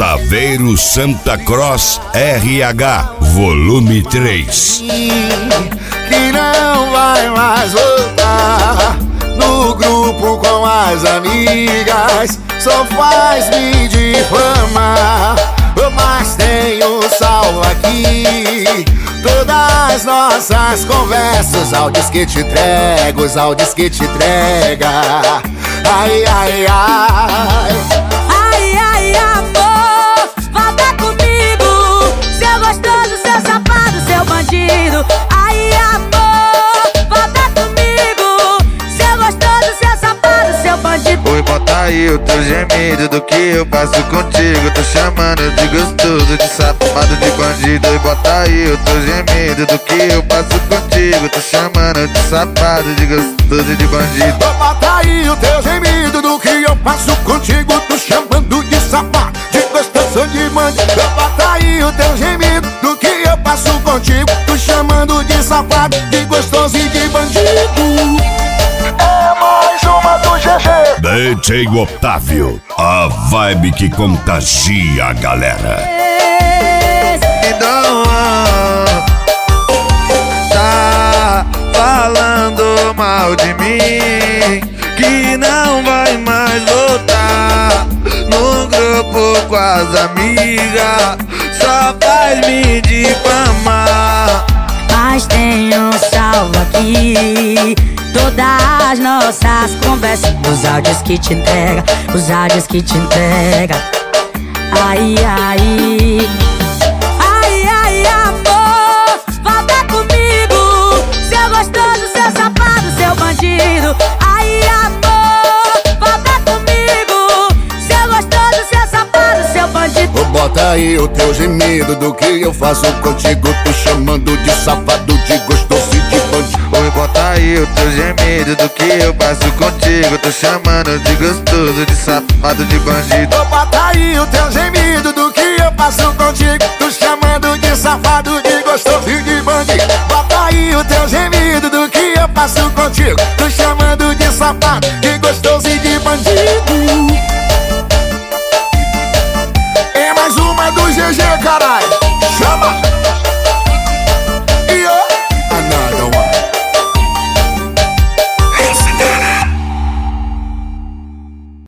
Saveiro Santa Cross RH, volume 3. Que não vai mais voltar no grupo com as amigas, só faz me difamar. Mas tenho salvo aqui todas nossas conversas, áudios que te entrego, os áudios que te entrega. Ai, ai, ai. Ai, ai, amor, volta comigo, seu gostoso, seu safado, seu bandido. Ai, amor, volta comigo, seu gostoso, seu safado, seu bandido. Oi, bota aí o teu gemido do que eu passo contigo. Tô chamando de gostoso, de safado, de bandido. Oi, bota aí o teu gemido do que eu passo contigo. Tô chamando de safado, de gostoso, de bandido. Bota aí o teu gemido do que eu passo contigo. Tô chamando de safado, de gostoso, de bandido. Bota aí o teu gemido do que eu passo contigo. Tô chamando de safado, de gostoso e de bandido. É mais uma do GG. DJ Otávio, a vibe que contagia a galera. Então, tá falando mal de mim, que não vai mais voltar no grupo com as amigas, só faz me difamar. Mas tenho salvo aqui todas as nossas conversas, os áudios que te entrega, os áudios que te entrega. Ai, ai. Ai, ai, amor, volta comigo, seu gostoso, seu safado, seu bandido. Ai, amor, volta comigo, seu gostoso, seu safado, seu bandido. Bota aí o teu gemido do que eu faço contigo. Tô chamando de safado, de gostoso e de bandido. Oi, bota aí o teu gemido do que eu passo contigo. Tô chamando de gostoso, de safado, de bandido. Bota aí o teu gemido do que eu passo contigo. Tô chamando de safado, de gostoso e de bandido. Bota aí o teu gemido do que eu passo contigo. Tô chamando de safado, de gostoso e de bandido. É mais uma do GG, caralho.